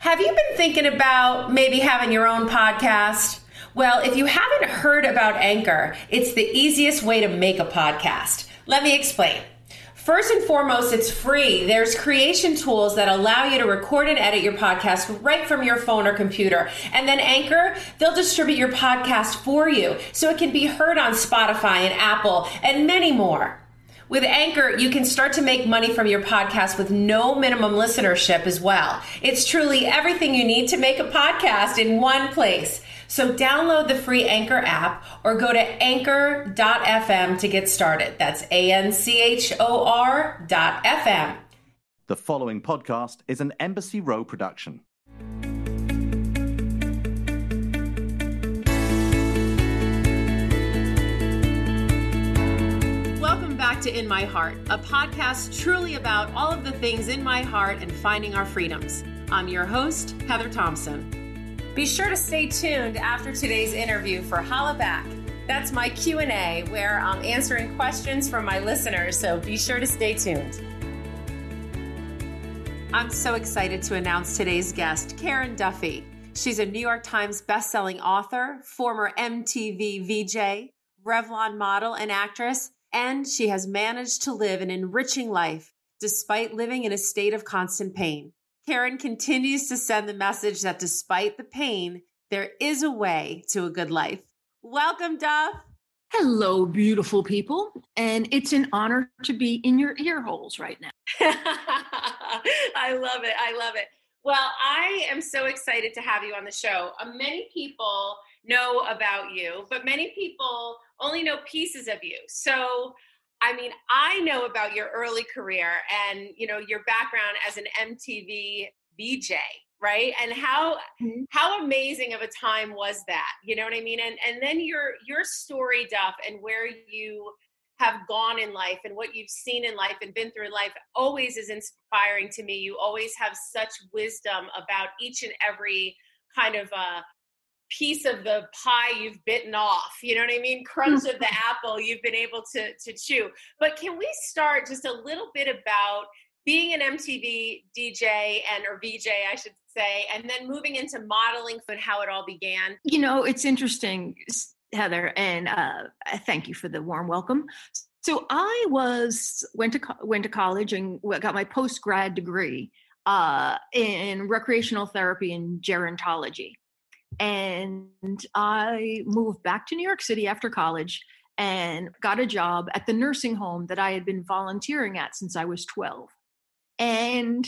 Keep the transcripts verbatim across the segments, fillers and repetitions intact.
Have you been thinking about maybe having your own podcast? Well, if you haven't heard about Anchor, it's the easiest way to make a podcast. Let me explain. First and foremost, it's free. There's creation tools that allow you to record and edit your podcast right from your phone or computer. And then Anchor, they'll distribute your podcast for you so it can be heard on Spotify and Apple and many more. With Anchor, you can start to make money from your podcast with no minimum listenership as well. It's truly everything you need to make a podcast in one place. So download the free Anchor app or go to anchor dot f m to get started. That's A N C H O R dot F M. The following podcast is an Embassy Row production. Welcome back to In My Heart, a podcast truly about all of the things in my heart and finding our freedoms. I'm your host, Heather Thompson. Be sure to stay tuned after today's interview for Holla Back. That's my Q and A where I'm answering questions from my listeners, so be sure to stay tuned. I'm so excited to announce today's guest, Karen Duffy. She's a New York Times bestselling author, former M T V V J, Revlon model and actress, and she has managed to live an enriching life despite living in a state of constant pain. Karen continues to send the message that despite the pain, there is a way to a good life. Welcome, Duff. Hello, beautiful people. And it's an honor to be in your ear holes right now. I love it. I love it. Well, I am so excited to have you on the show. Uh, many people know about you, but many people only know pieces of you. So I mean, I know about your early career and, you know, your background as an M T V V J, right? And how mm-hmm. how amazing of a time was that? You know what I mean? And and then your your story, Duff, and where you have gone in life and what you've seen in life and been through life always is inspiring to me. You always have such wisdom about each and every kind of uh piece of the pie you've bitten off, you know what I mean? Crunch of the apple you've been able to to chew. But can we start just a little bit about being an M T V D J and or V J, I should say, and then moving into modeling and how it all began? You know, it's interesting, Heather, and uh, thank you for the warm welcome. So I was went to went to college and got my post-grad degree uh, in recreational therapy and gerontology. And I moved back to New York City after college and got a job at the nursing home that I had been volunteering at since I was twelve. And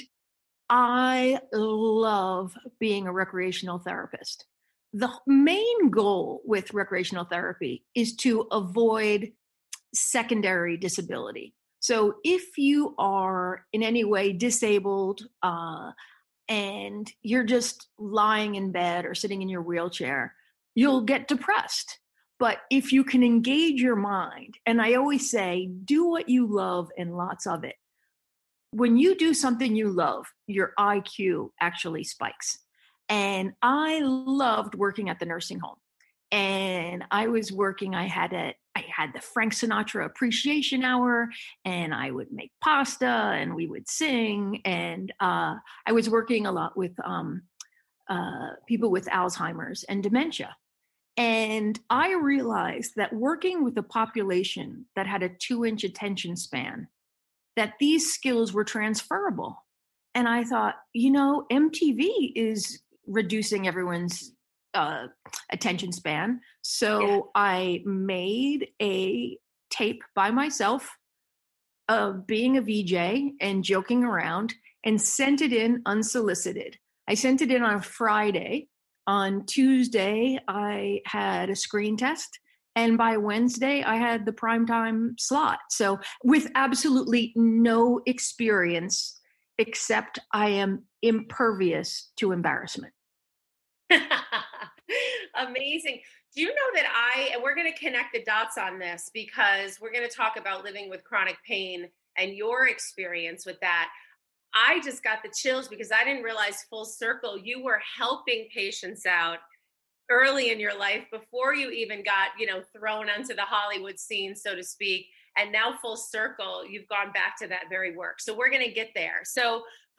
I love being a recreational therapist. The main goal with recreational therapy is to avoid secondary disability. So if you are in any way disabled, uh, and you're just lying in bed or sitting in your wheelchair, you'll get depressed. But if you can engage your mind, and I always say, do what you love and lots of it. When you do something you love, your I Q actually spikes. And I loved working at the nursing home. And I was working, I had a, I had the Frank Sinatra Appreciation Hour, and I would make pasta, and we would sing, and uh, I was working a lot with um, uh, people with Alzheimer's and dementia. And I realized that working with a population that had a two-inch attention span, that these skills were transferable. And I thought, you know, M T V is reducing everyone's uh, attention span. So yeah. I made a tape by myself of being a V J and joking around and sent it in unsolicited. I sent it in on a Friday. On Tuesday, I had a screen test. And by Wednesday, I had the primetime slot. So with absolutely no experience, except I am impervious to embarrassment. Amazing. Do you know that I, and we're going to connect the dots on this because we're going to talk about living with chronic pain and your experience with that. I just got the chills because I didn't realize full circle, you were helping patients out early in your life before you even got, you know, thrown onto the Hollywood scene, so to speak. And now full circle, you've gone back to that very work. So we're going to get there. So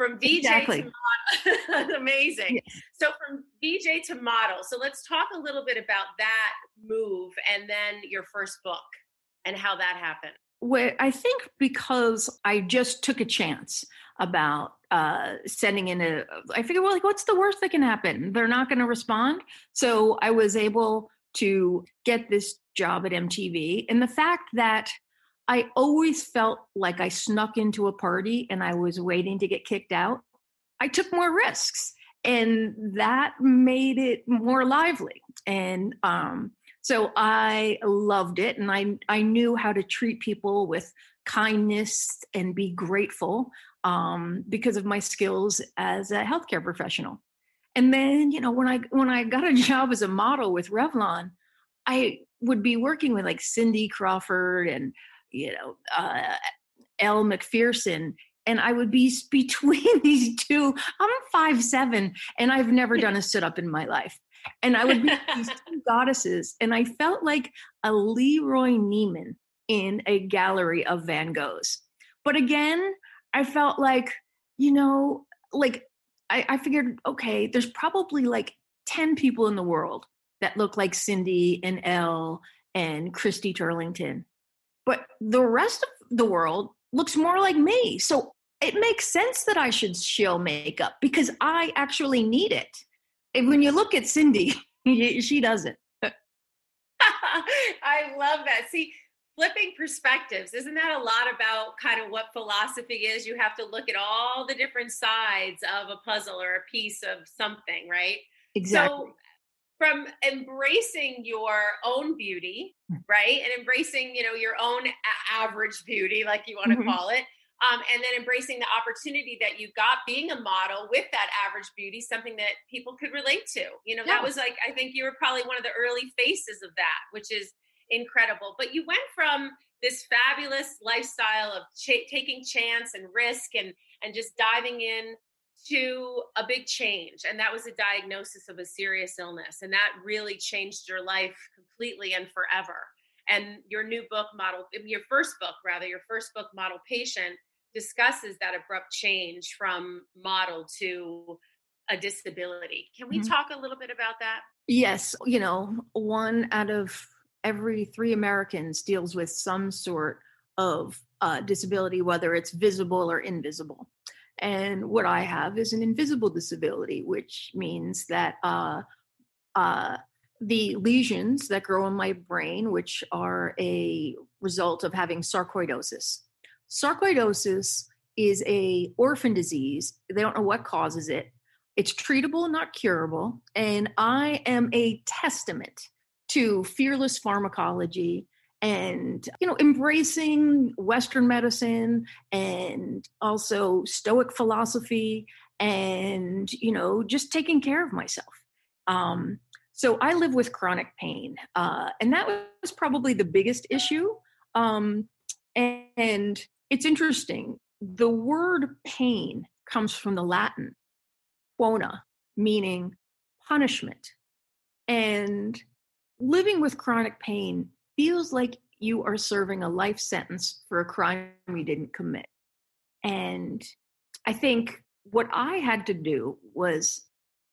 from V J Exactly. to model. Amazing. Yes. So from V J to model. So let's talk a little bit about that move and then your first book and how that happened. Where I think because I just took a chance about uh, sending in a, I figured, well, like, what's the worst that can happen? They're not going to respond. So I was able to get this job at M T V. And the fact that I always felt like I snuck into a party and I was waiting to get kicked out, I took more risks. And that made it more lively. And um, so I loved it. And I, I knew how to treat people with kindness and be grateful um, because of my skills as a healthcare professional. And then, you know, when I when I got a job as a model with Revlon, I would be working with like Cindy Crawford and, you know, uh, Elle Macpherson. And I would be between these two. I'm five seven, and I've never done a sit up in my life. And I would be these two goddesses, and I felt like a Leroy Neiman in a gallery of Van Goghs. But again, I felt like, you know, like I, I figured, okay, there's probably like ten people in the world that look like Cindy and Elle and Christy Turlington. But the rest of the world looks more like me. So it makes sense that I should shill makeup because I actually need it. And when you look at Cindy, she doesn't. I love that. See, flipping perspectives, isn't that a lot about kind of what philosophy is? You have to look at all the different sides of a puzzle or a piece of something, right? Exactly. So from embracing your own beauty, right? And embracing, you know, your own a- average beauty, like you want to Mhm. call it. Um, and then embracing the opportunity that you got being a model with that average beauty, something that people could relate to. You know, that Yeah. was like, I think you were probably one of the early faces of that, which is incredible. But you went from this fabulous lifestyle of ch- taking chance and risk and and just diving in to a big change. And that was a diagnosis of a serious illness. And that really changed your life completely and forever. And your new book, Model, your first book, rather, your first book, Model Patient, discusses that abrupt change from model to a disability. Can we Mhm. talk a little bit about that? Yes, you know, one out of every three Americans deals with some sort of uh, disability, whether it's visible or invisible. And what I have is an invisible disability, which means that uh, uh, the lesions that grow in my brain, which are a result of having sarcoidosis. Sarcoidosis is a orphan disease. They don't know what causes it. It's treatable, not curable. And I am a testament to fearless pharmacology and, you know, embracing Western medicine and also Stoic philosophy and, you know, just taking care of myself. Um, so I live with chronic pain, uh, and that was probably the biggest issue. Um, and, and it's interesting. The word pain comes from the Latin quona, meaning punishment. And living with chronic pain feels like you are serving a life sentence for a crime you didn't commit. And I think what I had to do was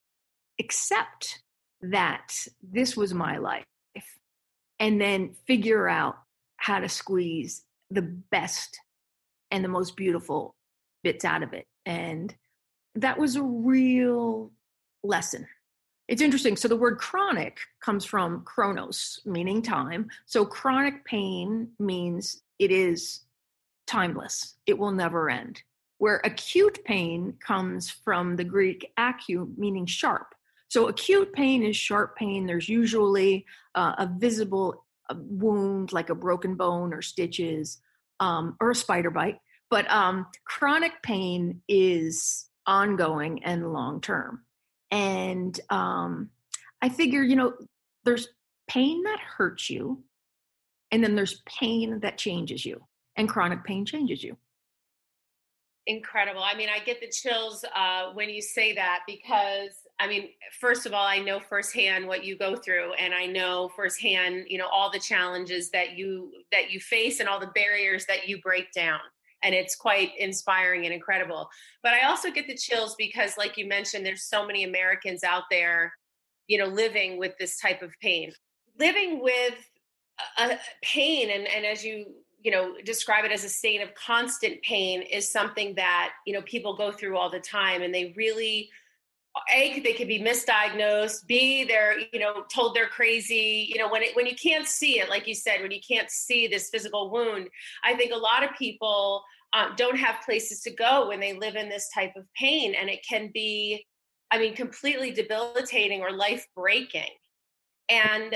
accept that this was my life and then figure out how to squeeze the best and the most beautiful bits out of it. And that was a real lesson. It's interesting. So the word chronic comes from chronos, meaning time. So chronic pain means it is timeless. It will never end. Where acute pain comes from the Greek acu, meaning sharp. So acute pain is sharp pain. There's usually uh, a visible uh, wound, like a broken bone or stitches um, or a spider bite. But um, chronic pain is ongoing and long-term. And um, I figure, you know, there's pain that hurts you, and then there's pain that changes you, and chronic pain changes you. Incredible. I mean, I get the chills uh, when you say that because, I mean, first of all, I know firsthand what you go through, and I know firsthand, you know, all the challenges that you that you face and all the barriers that you break down. and it's quite inspiring and incredible. But I also get the chills because, like you mentioned, there's so many Americans out there, you know, living with this type of pain, living with a, a pain. And, and as you, you know, describe it as a state of constant pain is something that, you know, people go through all the time, and they really, A, they could be misdiagnosed. B, they're, you know, told they're crazy. You know, when it, when you can't see it, like you said, when you can't see this physical wound, I think a lot of people uh, don't have places to go when they live in this type of pain. And it can be, I mean, completely debilitating or life breaking. And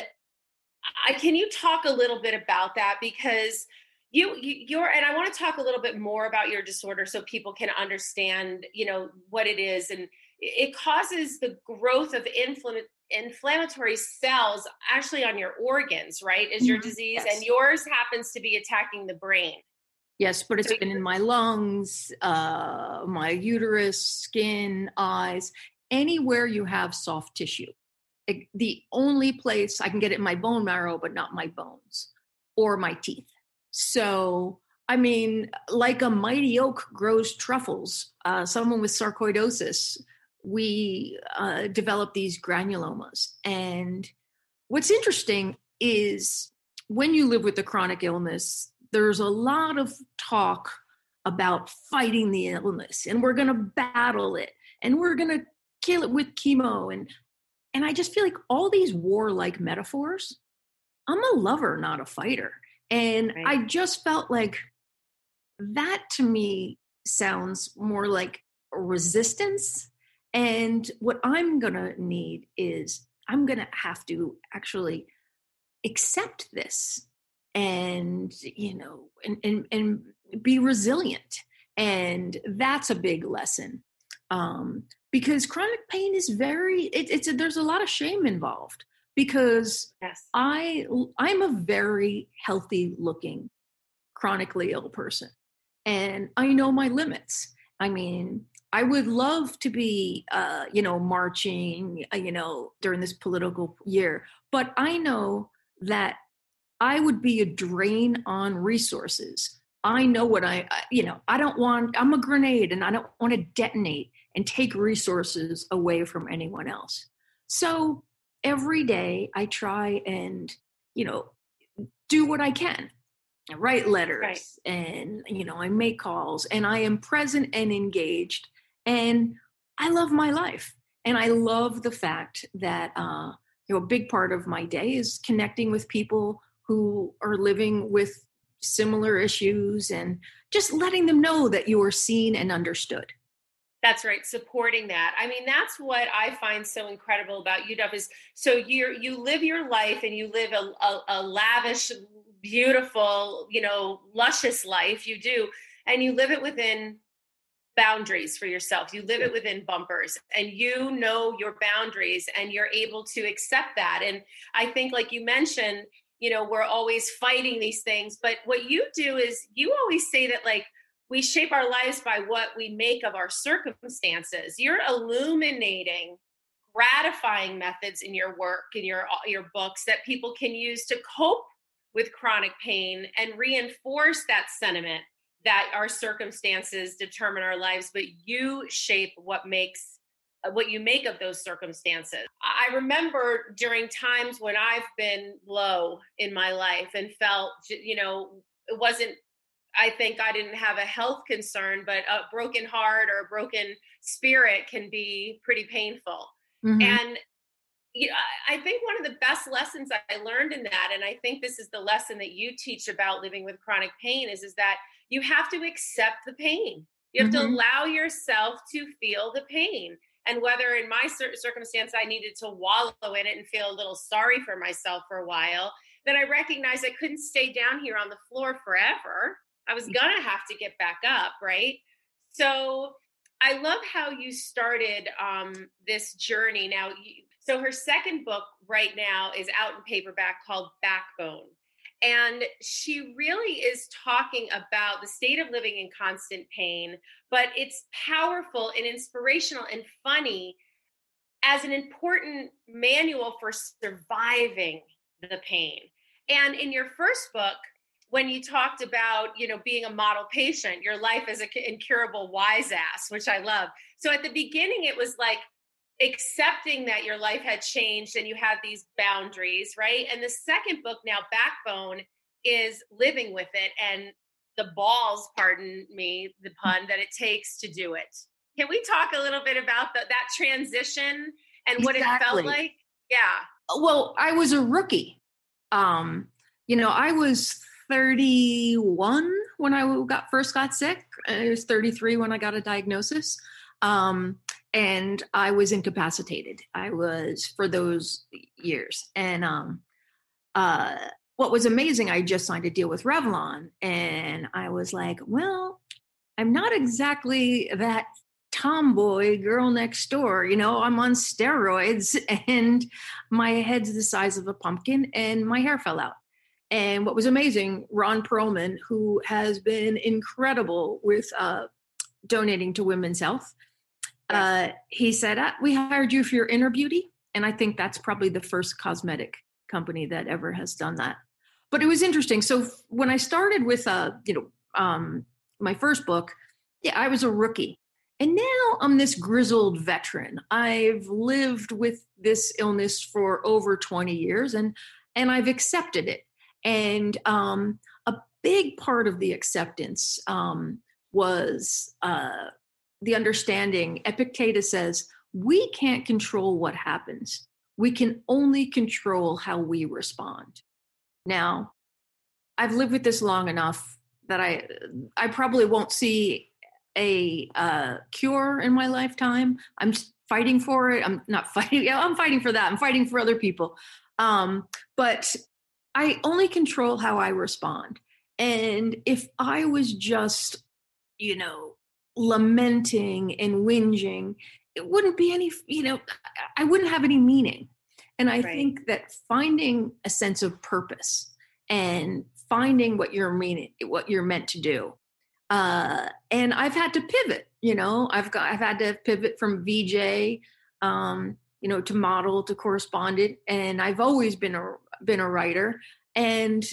I, can you talk a little bit about that? Because you, you you're, and I want to talk a little bit more about your disorder so people can understand, you know, what it is. And it causes the growth of inflammatory inflammatory cells actually on your organs, right? Is your disease, yes. And yours happens to be attacking the brain. Yes, but it's so, been in my lungs, uh, my uterus, skin, eyes, anywhere you have soft tissue. It, the only place I can get it in my bone marrow, but not my bones or my teeth. So, I mean, like a mighty oak grows truffles. Uh, someone with sarcoidosis, we uh, develop these granulomas. And what's interesting is when you live with a chronic illness, there's a lot of talk about fighting the illness, and we're going to battle it, and we're going to kill it with chemo. And, and I just feel like all these warlike metaphors, I'm a lover, not a fighter. And right. I just felt like that to me sounds more like resistance. And what I'm going to need is I'm going to have to actually accept this and, you know, and, and, and be resilient. And that's a big lesson. Um, because chronic pain is very, it, it's a, there's a lot of shame involved because yes. I, I'm a very healthy looking, chronically ill person. And I know my limits. I mean, I would love to be, uh, you know, marching, uh, you know, during this political year, but I know that I would be a drain on resources. I know what I, you know, I don't want, I'm a grenade and I don't want to detonate and take resources away from anyone else. So every day I try and, you know, do what I can. I write letters right. and, you know, I make calls and I am present and engaged. And I love my life. And I love the fact that, uh, you know, a big part of my day is connecting with people who are living with similar issues and just letting them know that you are seen and understood. That's right. Supporting that. I mean, that's what I find so incredible about U W is so you you live your life and you live a, a, a lavish, beautiful, you know, luscious life. You do. And you live it within boundaries for yourself. You live it within bumpers and you know your boundaries and you're able to accept that. And I think, like you mentioned, you know, we're always fighting these things, but what you do is you always say that, like, we shape our lives by what we make of our circumstances. You're illuminating gratifying methods in your work, in your, your books that people can use to cope with chronic pain and reinforce that sentiment that our circumstances determine our lives, but you shape what makes what you make of those circumstances. I remember during times when I've been low in my life and felt, you know, it wasn't, I think I didn't have a health concern, but a broken heart or a broken spirit can be pretty painful. Mm-hmm. And you know, I think one of the best lessons I learned in that, and I think this is the lesson that you teach about living with chronic pain, is, is that you have to accept the pain. You have mm-hmm. to allow yourself to feel the pain. And whether in my circumstance, I needed to wallow in it and feel a little sorry for myself for a while, then I recognized I couldn't stay down here on the floor forever. I was going to have to get back up, right? So I love how you started um, this journey. Now, you, so her second book right now is out in paperback called Backbone. And she really is talking about the state of living in constant pain, but it's powerful and inspirational and funny as an important manual for surviving the pain. And in your first book, when you talked about, you know, being a model patient, your life as an incurable wise ass, which I love. So at the beginning, it was like accepting that your life had changed and you had these boundaries, right? And the second book now, Backbone, is living with it and the balls, pardon me, the pun, that it takes to do it. Can we talk a little bit about the, that transition and what Exactly. it felt like? Yeah. Well, I was a rookie. Um, you know, I was thirty-one when I got first got sick. I was thirty-three when I got a diagnosis. Um, and I was incapacitated. I was for those years. And um, uh, what was amazing, I just signed a deal with Revlon, and I was like, well, I'm not exactly that tomboy girl next door. You know, I'm on steroids and my head's the size of a pumpkin and my hair fell out. And what was amazing, Ron Perlman, who has been incredible with uh, donating to women's health, uh, he said, ah, we hired you for your inner beauty. And I think that's probably the first cosmetic company that ever has done that. But it was interesting. So when I started with, uh, you know, um, my first book, yeah, I was a rookie. And now I'm this grizzled veteran. I've lived with this illness for over twenty years, and and I've accepted it. And um, a big part of the acceptance um, was uh, the understanding. Epictetus says, we can't control what happens. We can only control how we respond. Now, I've lived with this long enough that I I probably won't see a uh, cure in my lifetime. I'm fighting for it. I'm not fighting. Yeah, I'm fighting for that. I'm fighting for other people. Um, but I only control how I respond. And if I was just, you know, lamenting and whinging, it wouldn't be any, you know, I wouldn't have any meaning. And I right. think that finding a sense of purpose and finding what you're meaning, what you're meant to do. Uh, and I've had to pivot, you know, I've got, I've had to pivot from V J, um, you know, to model, to correspondent. And I've always been a, been a writer. And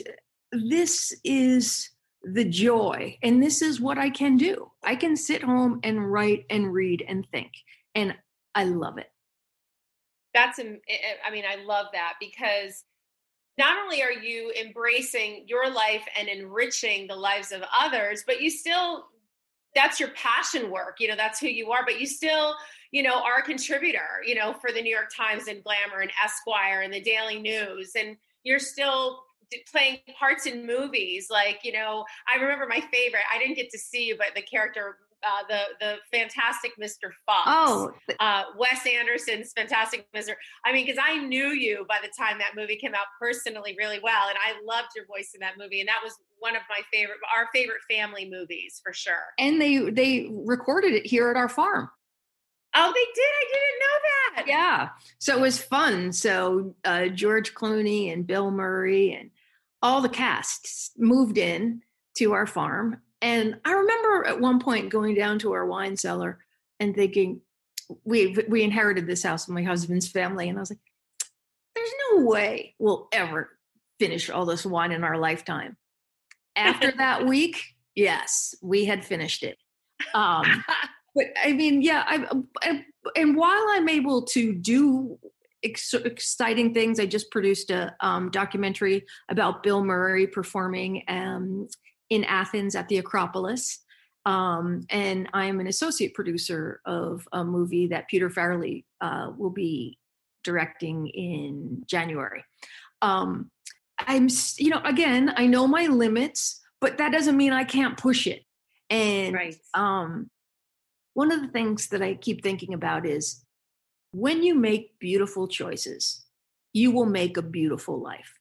this is the joy. And this is what I can do. I can sit home and write and read and think. And I love it. That's, I mean, I love that, because not only are you embracing your life and enriching the lives of others, but you still, that's your passion work, you know, that's who you are, but you still, you know, are a contributor, you know, for the New York Times and Glamour and Esquire and the Daily News. And you're still playing parts in movies. Like, you know, I remember my favorite, I didn't get to see you, but the character, Uh, the the Fantastic Mister Fox. Oh, uh, Wes Anderson's Fantastic Mister I mean, because I knew you by the time that movie came out personally really well, and I loved your voice in that movie, and that was one of my favorite, our favorite family movies for sure. And they they recorded it here at our farm. Oh, they did? I didn't know that. Yeah, so it was fun. So uh, George Clooney and Bill Murray and all the cast moved in to our farm. And I remember at one point going down to our wine cellar and thinking, we we inherited this house from my husband's family. And I was like, there's no way we'll ever finish all this wine in our lifetime. After that week, yes, we had finished it. Um, but I mean, yeah, I, I, and while I'm able to do ex- exciting things, I just produced a um, documentary about Bill Murray performing um in Athens at the Acropolis. Um, and I'm an associate producer of a movie that Peter Farrelly uh, will be directing in January. Um, I'm, you know, again, I know my limits, but that doesn't mean I can't push it. And right. um, one of the things that I keep thinking about is when you make beautiful choices, you will make a beautiful life.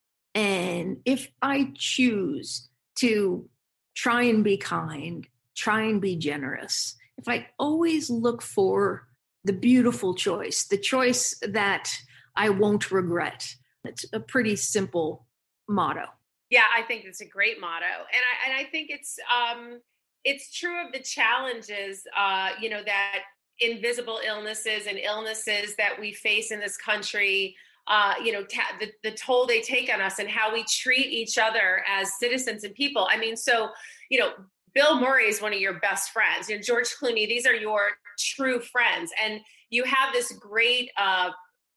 And if I choose to try and be kind, try and be generous, if I always look for the beautiful choice, the choice that I won't regret, it's a pretty simple motto. Yeah, I think it's a great motto. And I, and I think it's, um, it's true of the challenges, uh, you know, that invisible illnesses and illnesses that we face in this country uh, you know, ta- the, the toll they take on us and how we treat each other as citizens and people. I mean, so, you know, Bill Murray is one of your best friends. You know, George Clooney, these are your true friends. And you have this great uh,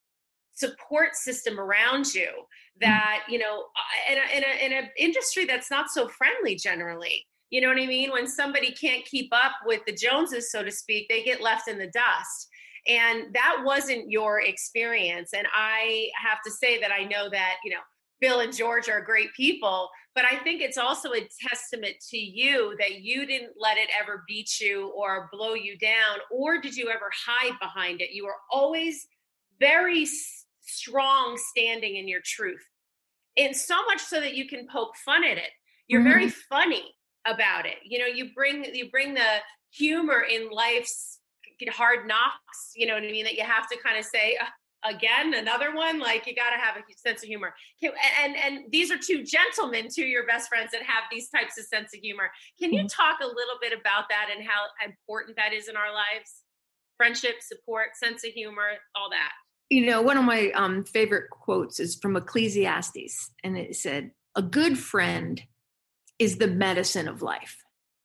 support system around you that, you know, in a, in a, in an industry that's not so friendly generally. You know what I mean? When somebody can't keep up with the Joneses, so to speak, they get left in the dust. And that wasn't your experience. And I have to say that I know that, you know, Bill and George are great people, but I think it's also a testament to you that you didn't let it ever beat you or blow you down, or did you ever hide behind it? You were always very s- strong standing in your truth. And so much so that you can poke fun at it. You're Mhm. very funny about it. You know, you bring you bring the humor in life's hard knocks, you know what I mean, that you have to kind of say, uh, again, another one, like you got to have a sense of humor. Can, and and these are two gentlemen, two of your best friends that have these types of sense of humor. Can you Mhm. talk a little bit about that and how important that is in our lives? Friendship, support, sense of humor, all that. You know, one of my um, favorite quotes is from Ecclesiastes, and it said, "A good friend is the medicine of life."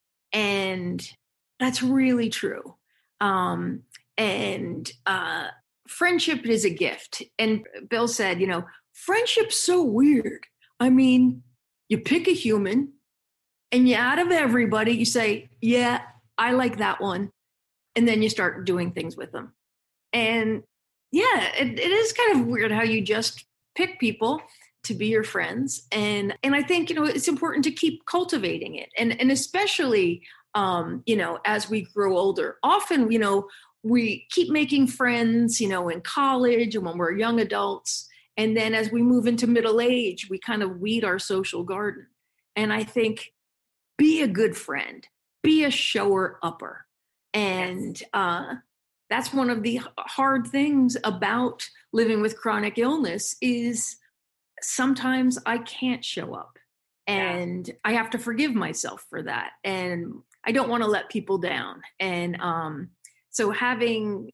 And that's really true. Um, and uh, friendship is a gift. And Bill said, you know, friendship's so weird. I mean, you pick a human and you, out of everybody, you say, yeah, I like that one. And then you start doing things with them. And yeah, it, it is kind of weird how you just pick people to be your friends. And and I think, you know, it's important to keep cultivating it. And and especially um, you know, as we grow older, often, you know, we keep making friends, you know, in college and when we're young adults. And then as we move into middle age, we kind of weed our social garden. And I think be a good friend, be a shower upper. And yes. uh that's one of the hard things about living with chronic illness is sometimes I can't show up and yeah. I have to forgive myself for that. And I don't want to let people down. And um, so having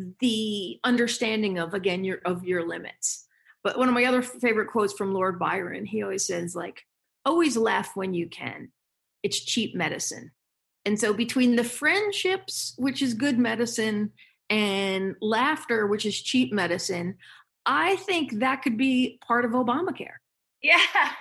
the understanding of, again, your, of your limits. But one of my other favorite quotes from Lord Byron, he always says, like, always laugh when you can. It's cheap medicine. And so between the friendships, which is good medicine, and laughter, which is cheap medicine, I think that could be part of Obamacare. Yes,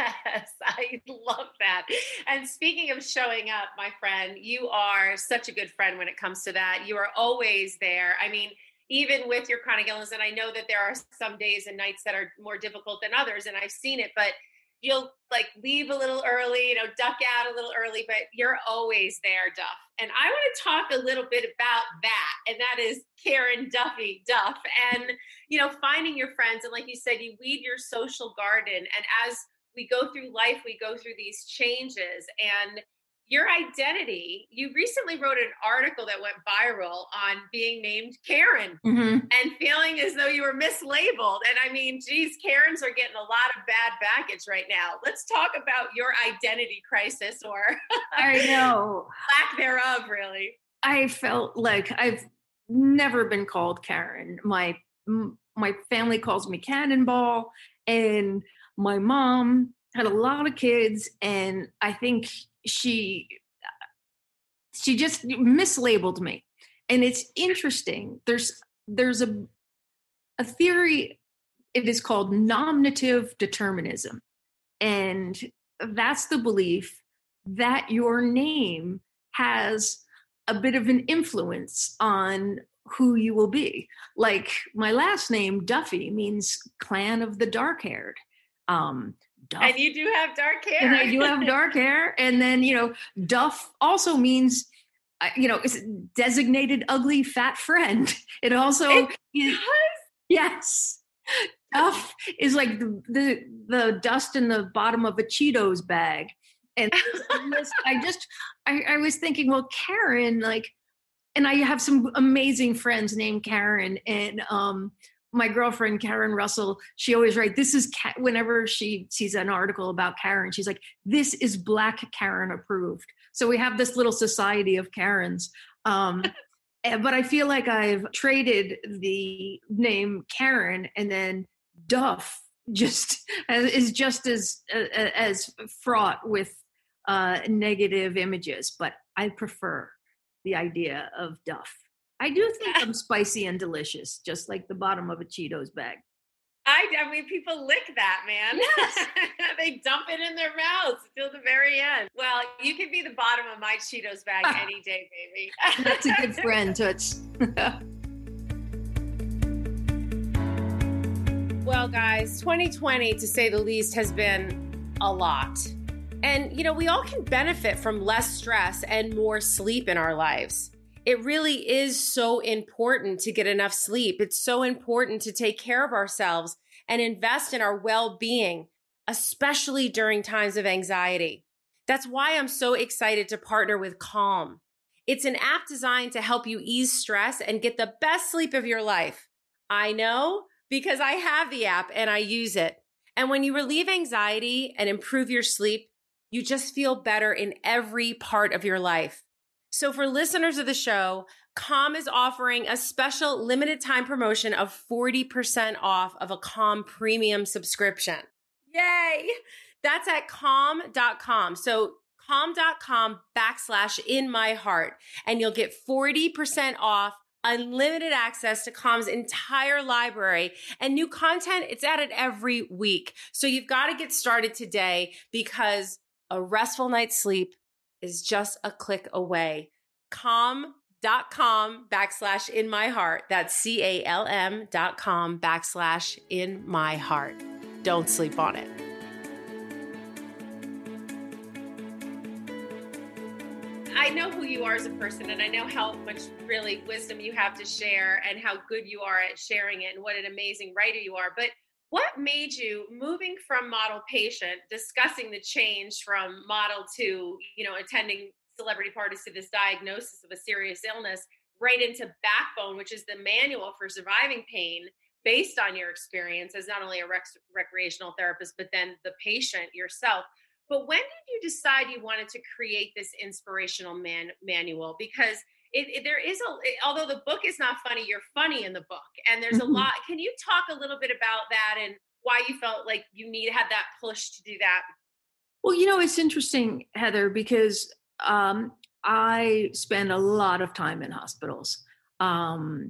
I love that. And speaking of showing up, my friend, you are such a good friend when it comes to that. You are always there. I mean, even with your chronic illness, and I know that there are some days and nights that are more difficult than others, and I've seen it, but you'll like leave a little early, you know, duck out a little early, but you're always there, Duff. And I want to talk a little bit about that. And that is Karen Duffy Duff. And, you know, finding your friends. And like you said, you weed your social garden. And as we go through life, we go through these changes. And your identity, you recently wrote an article that went viral on being named Karen mm-hmm. and feeling as though you were mislabeled. And I mean, geez, Karens are getting a lot of bad baggage right now. Let's talk about your identity crisis, or I know lack thereof, really. I felt like I've never been called Karen. My my family calls me Cannonball, and my mom had a lot of kids, and I think she she just mislabeled me. And it's interesting. There's there's a a theory, it is called nominative determinism. And that's the belief that your name has a bit of an influence on who you will be. Like my last name, Duffy, means clan of the dark-haired. Um, Duff. And you do have dark hair. And I do have dark hair. And then, you know, Duff also means, uh, you know, it's designated ugly fat friend. It also it is, yes. Duff is like the, the the dust in the bottom of a Cheetos bag. And I just, I, I was thinking, well, Karen, like, and I have some amazing friends named Karen, and um, my girlfriend, Karen Russell, she always writes, this is, Ka-, whenever she sees an article about Karen, she's like, this is Black Karen approved. So we have this little society of Karens. Um, but I feel like I've traded the name Karen and then Duff just is just as as fraught with uh, negative images, but I prefer the idea of Duff. I do think I'm spicy and delicious, just like the bottom of a Cheetos bag. I, I mean, people lick that, man. Yes. They dump it in their mouths till the very end. Well, you can be the bottom of my Cheetos bag any day, baby. That's a good friend, Toots. Well, guys, twenty twenty, to say the least, has been a lot. And, you know, we all can benefit from less stress and more sleep in our lives. It really is so important to get enough sleep. It's so important to take care of ourselves and invest in our well-being, especially during times of anxiety. That's why I'm so excited to partner with Calm. It's an app designed to help you ease stress and get the best sleep of your life. I know because I have the app and I use it. And when you relieve anxiety and improve your sleep, you just feel better in every part of your life. So for listeners of the show, Calm is offering a special limited time promotion of forty percent off of a Calm premium subscription. Yay! That's at calm dot com. So calm dot com backslash in my heart, and you'll get forty percent off, unlimited access to Calm's entire library, and new content. It's added every week. So you've got to get started today, because a restful night's sleep is just a click away. calm dot com backslash in my heart. That's C A L M dot com backslash in my heart. Don't sleep on it. I know who you are as a person, and I know how much really wisdom you have to share and how good you are at sharing it and what an amazing writer you are. But what made you, moving from model patient, discussing the change from model to, you know, attending celebrity parties, to this diagnosis of a serious illness, right into Backbone, which is the manual for surviving pain based on your experience as not only a rec- recreational therapist, but then the patient yourself. But when did you decide you wanted to create this inspirational man- manual? Because it, it, there is a, it, although the book is not funny, you're funny in the book. And there's mm-hmm. a lot. Can you talk a little bit about that and why you felt like you need had that push to do that? Well, you know, it's interesting, Heather, because um, I spend a lot of time in hospitals. Um,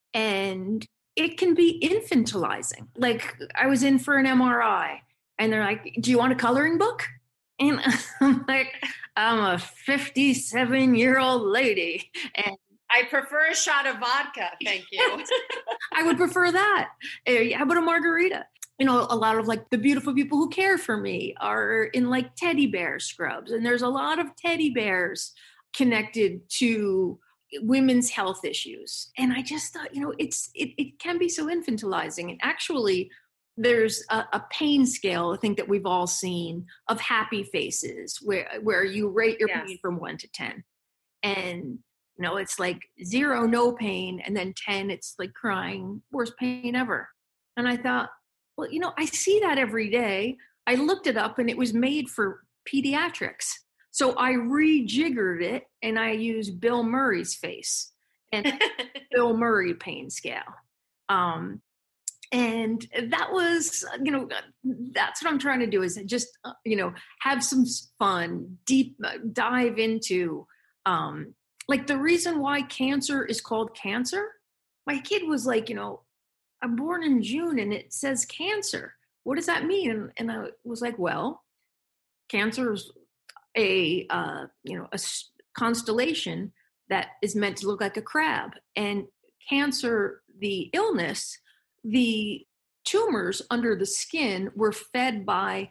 and it can be infantilizing. Like, I was in for an M R I and they're like, do you want a coloring book? And I'm like, I'm a fifty-seven year old lady. And I prefer a shot of vodka. Thank you. I would prefer that. How about a margarita? You know, a lot of like the beautiful people who care for me are in like teddy bear scrubs. And there's a lot of teddy bears connected to women's health issues. And I just thought, you know, it's, it, it can be so infantilizing. And actually, there's a, a pain scale, I think, that we've all seen of happy faces where, where you rate your yes. pain from one to ten. And, you know, it's like zero, no pain. And then ten, it's like crying, worst pain ever. And I thought, well, you know, I see that every day. I looked it up and it was made for pediatrics. So I rejiggered it and I used Bill Murray's face and Bill Murray pain scale. Um, And that was, you know, that's what I'm trying to do, is just, uh, you know, have some fun, deep uh, dive into, um, like the reason why cancer is called cancer. My kid was like, you know, I'm born in June and it says cancer. What does that mean? And, and I was like, well, cancer is a, uh, you know, a constellation that is meant to look like a crab. And cancer, the illness, the tumors under the skin were fed by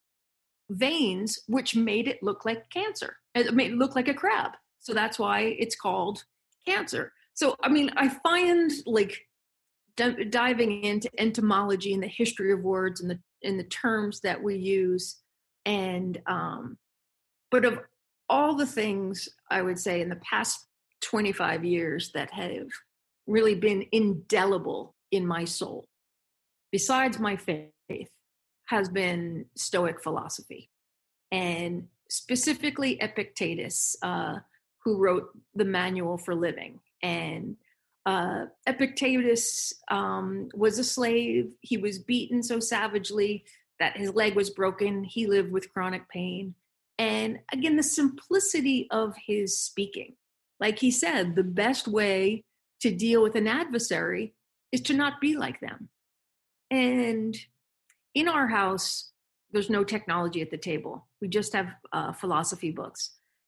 veins, which made it look like cancer. It made it look like a crab. So that's why it's called cancer. So, I mean, I find like d- diving into entomology and the history of words and the, and the terms that we use. And, um, but of all the things I would say in the past twenty-five years that have really been indelible in my soul, besides my faith, has been Stoic philosophy, and specifically Epictetus, uh, who wrote the Manual for Living. And uh, Epictetus um, was a slave. He was beaten so savagely that his leg was broken. He lived with chronic pain. And again, the simplicity of his speaking. Like he said, the best way to deal with an adversary is to not be like them. And in our house, there's no technology at the table. We just have uh, philosophy books.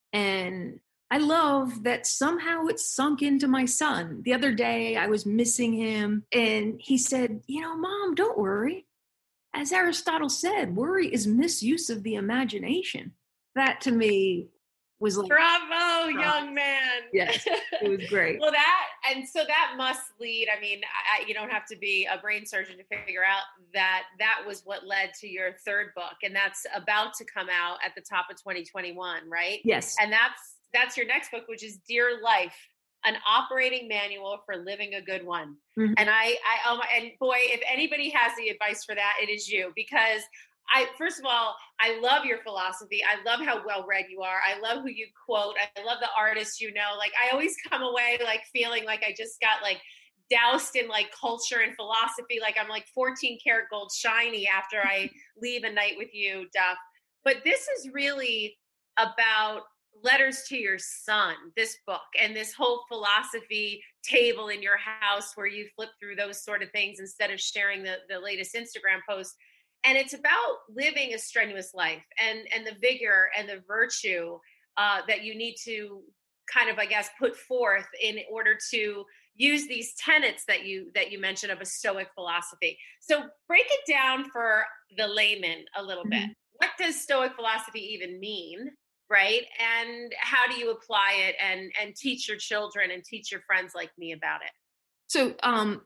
And I love that somehow it's sunk into my son. The other day, I was missing him, and he said, you know, Mom, don't worry. As Aristotle said, worry is misuse of the imagination. That to me was like, bravo, young man. Yes, it was great. Well, that, and so that must lead, I mean, I, you don't have to be a brain surgeon to figure out that that was what led to your third book. And that's about to come out at the top of twenty twenty-one, right? Yes. And that's, that's your next book, which is Dear Life, an operating manual for living a good one. Mm-hmm. And I, I, oh my, and boy, if anybody has the advice for that, it is you, because I, first of all, I love your philosophy. I love how well read you are. I love who you quote. I love the artists, you know, like I always come away like feeling like I just got like doused in like culture and philosophy. Like I'm like fourteen karat gold shiny after I leave a night with you, Duff. But this is really about letters to your son, this book, and this whole philosophy table in your house where you flip through those sort of things instead of sharing the, the latest Instagram post. And it's about living a strenuous life and, and the vigor and the virtue uh, that you need to kind of, I guess, put forth in order to use these tenets that you that you mentioned of a Stoic philosophy. So break it down for the layman a little mm-hmm. bit. What does Stoic philosophy even mean, right? And how do you apply it and, and teach your children and teach your friends like me about it? So um,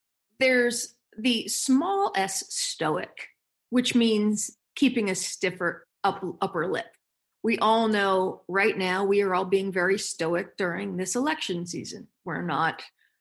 there's the small s Stoic, which means keeping a stiffer up, upper lip. We all know right now we are all being very stoic during this election season. We're not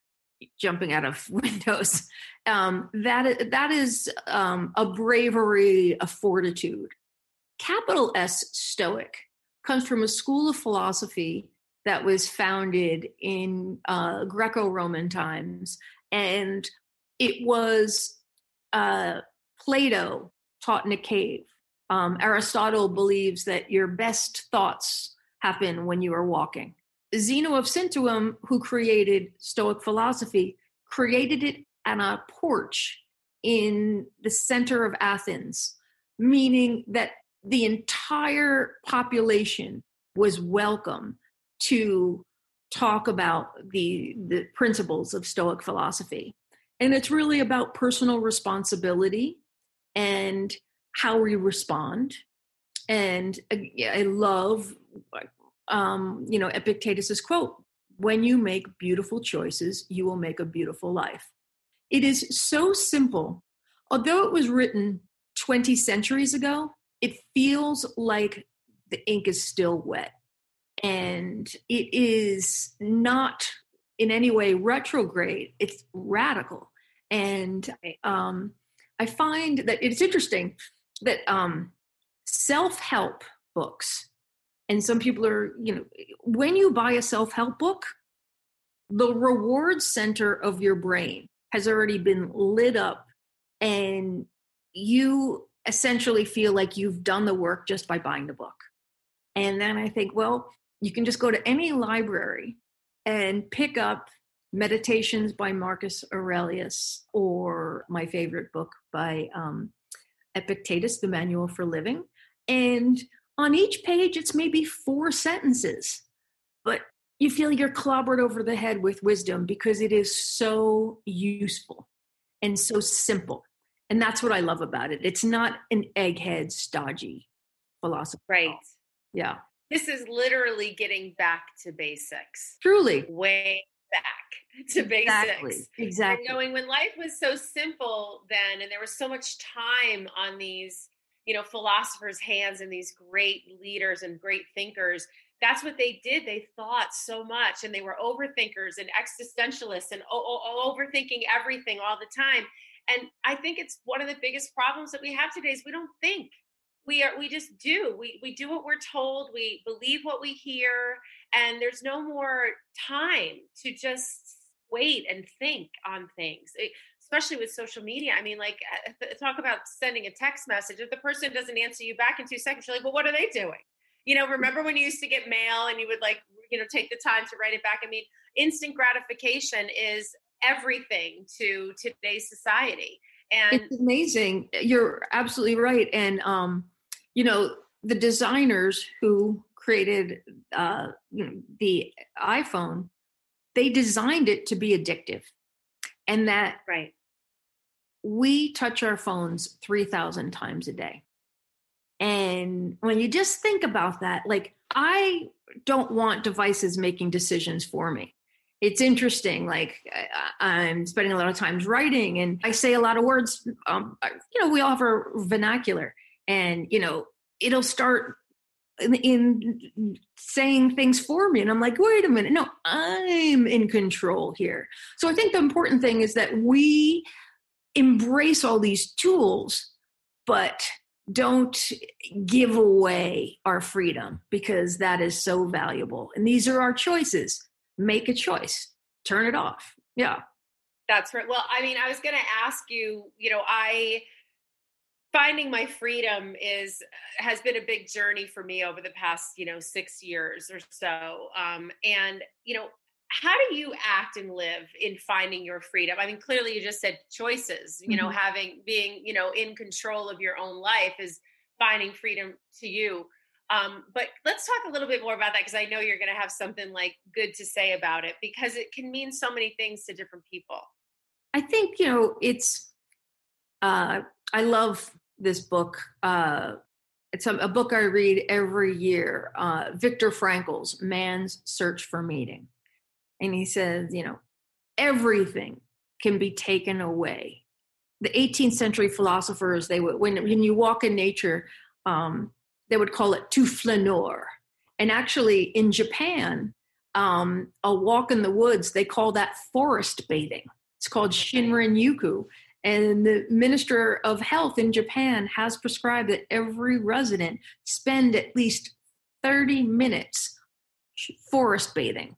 jumping out of windows. Um, that, that is um, a bravery, a fortitude. Capital S Stoic comes from a school of philosophy that was founded in uh, Greco-Roman times. And it was uh, Plato taught in a cave. Um, Aristotle believes that your best thoughts happen when you are walking. Zeno of Citium, who created Stoic philosophy, created it on a porch in the center of Athens, meaning that the entire population was welcome to talk about the, the principles of Stoic philosophy. And it's really about personal responsibility and how we respond. And I love, um, you know, Epictetus's quote, when you make beautiful choices, you will make a beautiful life. It is so simple. Although it was written twenty centuries ago, it feels like the ink is still wet. And it is not in any way retrograde. It's radical. And um, I find that it's interesting that um, self-help books, and some people are, you know, when you buy a self-help book, the reward center of your brain has already been lit up, and you essentially feel like you've done the work just by buying the book. And then I think, well, you can just go to any library and pick up Meditations by Marcus Aurelius, or my favorite book by um, Epictetus, The Manual for Living. And on each page, it's maybe four sentences, but you feel you're clobbered over the head with wisdom because it is so useful and so simple. And that's what I love about it. It's not an egghead, stodgy philosophy. Right. Yeah. This is literally getting back to basics. Truly. Way back to Exactly. basics. Exactly. And going, when life was so simple then, and there was so much time on these, you know, philosophers' hands and these great leaders and great thinkers, that's what they did. They thought so much, and they were overthinkers and existentialists and o- o- overthinking everything all the time. And I think it's one of the biggest problems that we have today is we don't think. We are, we just do. We we do what we're told. We believe what we hear, and there's no more time to just wait and think on things, it, especially with social media. I mean, like, uh, talk about sending a text message. If the person doesn't answer you back in two seconds, you're like, well, what are they doing? You know, remember when you used to get mail and you would like, you know, take the time to write it back? I mean, instant gratification is everything to today's society. And it's amazing. You're absolutely right. And, um, you know, the designers who created uh, you know, the iPhone, they designed it to be addictive. And that right. we touch our phones three thousand times a day. And when you just think about that, like, I don't want devices making decisions for me. It's interesting. Like, I, I'm spending a lot of times writing, and I say a lot of words. Um, you know, we all have our vernacular, and, you know, it'll start in, in saying things for me. And I'm like, wait a minute. No, I'm in control here. So I think the important thing is that we embrace all these tools, but don't give away our freedom, because that is so valuable. And these are our choices. Make a choice. Turn it off. Yeah. That's right. Well, I mean, I was going to ask you, you know, I finding my freedom is has been a big journey for me over the past, you know, six years or so. Um, and, you know, how do you act and live in finding your freedom? I mean, clearly you just said choices, you know, mm-hmm. having, being, you know, in control of your own life is finding freedom to you. Um, but let's talk a little bit more about that, because I know you're going to have something like good to say about it, because it can mean so many things to different people. I think, you know, it's, uh, I love this book. Uh, it's a, a book I read every year, uh, Viktor Frankl's Man's Search for Meaning. And he says, you know, everything can be taken away. The eighteenth century philosophers, they would, when, when you walk in nature, um, they would call it tu flaneur. And actually in Japan, um, a walk in the woods, they call that forest bathing. It's called Shinrin-yoku. And the Minister of Health in Japan has prescribed that every resident spend at least thirty minutes forest bathing.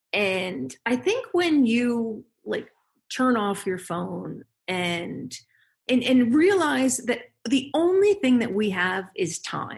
And I think when you like turn off your phone and, and and realize that the only thing that we have is time,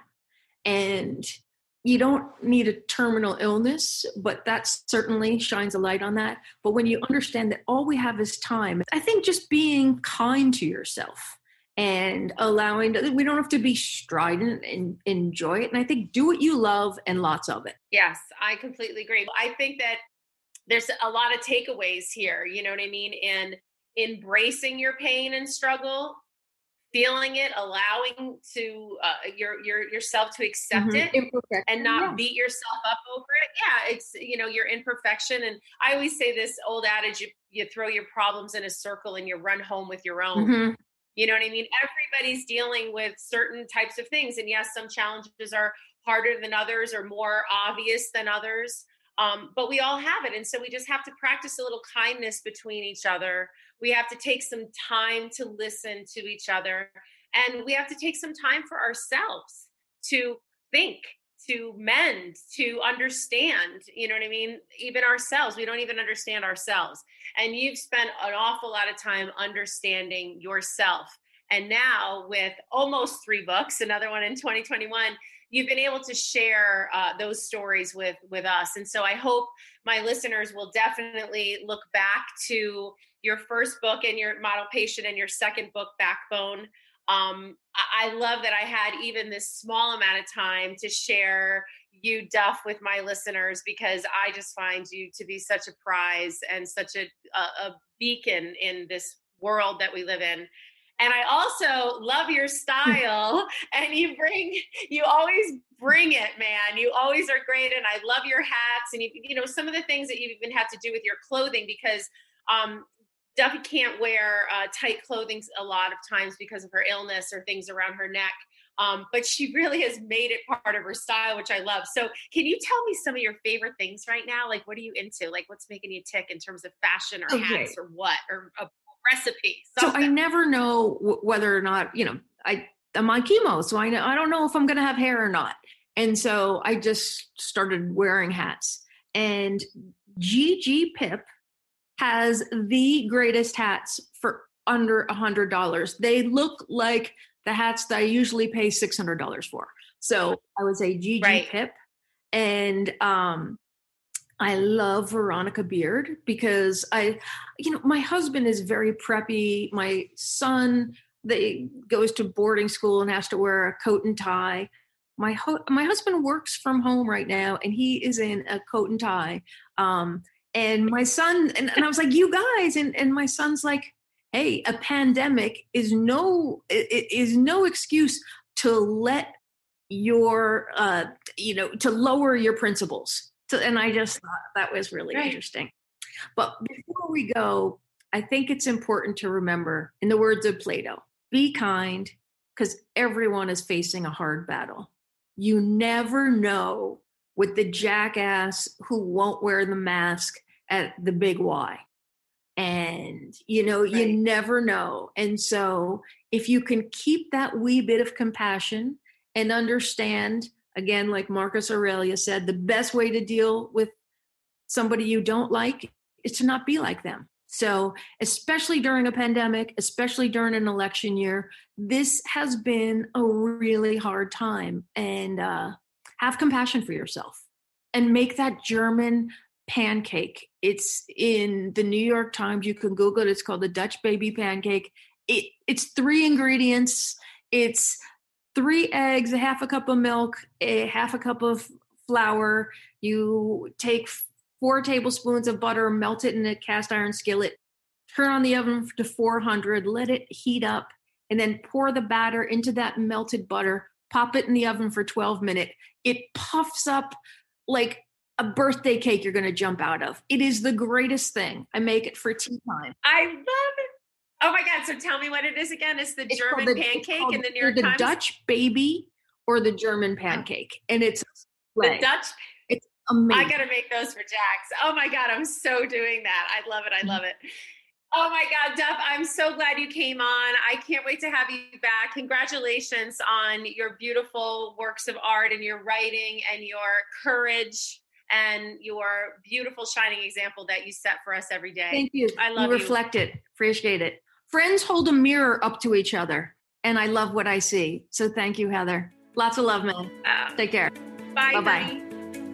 and you don't need a terminal illness, but that certainly shines a light on that. But when you understand that all we have is time, I think just being kind to yourself and allowing, we don't have to be strident and enjoy it. And I think do what you love and lots of it. Yes, I completely agree. I think that there's a lot of takeaways here, you know what I mean? In embracing your pain and struggle, feeling it, allowing to uh, your your yourself to accept mm-hmm. it and not yeah. beat yourself up over it. Yeah, it's, you know, your imperfection. And I always say this old adage, you, you throw your problems in a circle and you run home with your own. Mm-hmm. You know what I mean? Everybody's dealing with certain types of things. And yes, some challenges are harder than others or more obvious than others. Um, but we all have it. And so we just have to practice a little kindness between each other. We have to take some time to listen to each other. And we have to take some time for ourselves to think, to mend, to understand, you know what I mean? Even ourselves, we don't even understand ourselves. And you've spent an awful lot of time understanding yourself. And now with almost three books, another one in twenty twenty-one, you've been able to share uh, those stories with, with us. And so I hope my listeners will definitely look back to your first book and your Model Patient and your second book, Backbone. Um, I love that I had even this small amount of time to share you, Duff, with my listeners, because I just find you to be such a prize and such a, a, a beacon in this world that we live in. And I also love your style, and you bring, you always bring it, man. You always are great. And I love your hats and, you, you know, some of the things that you even have to do with your clothing, because um, Duffy can't wear uh, tight clothing a lot of times because of her illness or things around her neck. Um, but she really has made it part of her style, which I love. So can you tell me some of your favorite things right now? Like, what are you into? Like, what's making you tick in terms of fashion or okay. hats or what, or a recipe? Something. So I never know w- whether or not, you know, I, I'm on chemo, so I, know, I don't know if I'm going to have hair or not. And so I just started wearing hats. And Gigi Pip has the greatest hats for under a hundred dollars. They look like the hats that I usually pay six hundred dollars for. So I would say Gigi right. Pip. And um, I love Veronica Beard because I, you know, my husband is very preppy. My son, they goes to boarding school and has to wear a coat and tie. My ho- my husband works from home right now, and he is in a coat and tie. Um, and my son, and, and I was like, you guys, and, and my son's like, hey, a pandemic is no is no excuse to let your, uh, you know, to lower your principles. So, and I just thought that was really right. interesting. But before we go, I think it's important to remember, in the words of Plato, be kind, because everyone is facing a hard battle. You never know with the jackass who won't wear the mask at the big Y. And, you know, right. you never know. And so if you can keep that wee bit of compassion and understand, again, like Marcus Aurelius said, the best way to deal with somebody you don't like is to not be like them. So especially during a pandemic, especially during an election year, this has been a really hard time. And uh, have compassion for yourself and make that German pancake. It's in the New York Times. You can Google it. It's called the Dutch baby pancake. It, it's three ingredients. It's three eggs, a half a cup of milk, a half a cup of flour. You take four tablespoons of butter, melt it in a cast iron skillet, turn on the oven to four hundred, let it heat up, and then pour the batter into that melted butter, pop it in the oven for twelve minutes. It puffs up like a birthday cake you're going to jump out of. It is the greatest thing. I make it for tea time. I love it. Oh my God. So tell me what it is again. It's the it's German the, pancake in the New York the Times? The Dutch baby or the German pancake. And it's the Dutch. It's amazing. I got to make those for Jax. Oh my God. I'm so doing that. I love it. I love it. Oh my God, Duff, I'm so glad you came on. I can't wait to have you back. Congratulations on your beautiful works of art and your writing and your courage and your beautiful shining example that you set for us every day. Thank you. I love you. Reflect you. it. Appreciate it. Friends hold a mirror up to each other, and I love what I see. So thank you, Heather. Lots of love, man. Uh, Take care. Bye. Bye-bye. Honey.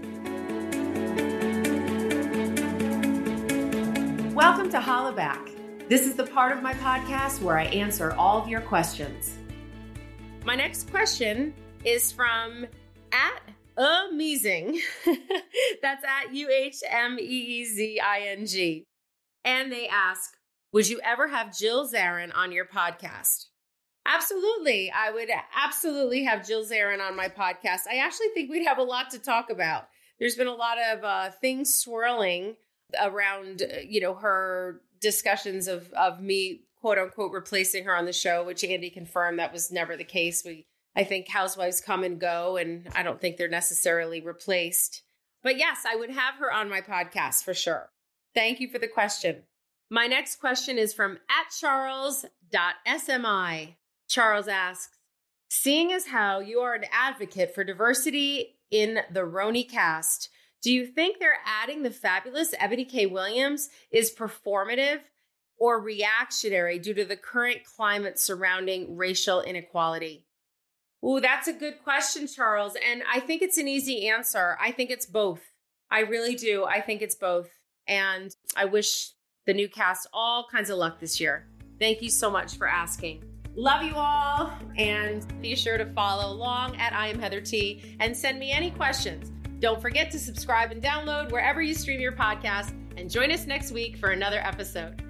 Welcome to Hollaback. This is the part of my podcast where I answer all of your questions. My next question is from at Amazing. That's at U H M E E Z I N G. And they ask, would you ever have Jill Zarin on your podcast? Absolutely. I would absolutely have Jill Zarin on my podcast. I actually think we'd have a lot to talk about. There's been a lot of uh, things swirling around, you know, her discussions of, of me, quote unquote, replacing her on the show, which Andy confirmed that was never the case. We, I think housewives come and go, and I don't think they're necessarily replaced. But yes, I would have her on my podcast for sure. Thank you for the question. My next question is from at charles dot S M I. Charles asks, seeing as how you are an advocate for diversity in the Roni cast, do you think they're adding the fabulous Ebony K. Williams is performative or reactionary due to the current climate surrounding racial inequality? Ooh, that's a good question, Charles. And I think it's an easy answer. I think it's both. I really do. I think it's both. And I wish the new cast all kinds of luck this year. Thank you so much for asking. Love you all. And be sure to follow along at I am Heather T and send me any questions. Don't forget to subscribe and download wherever you stream your podcast, and join us next week for another episode.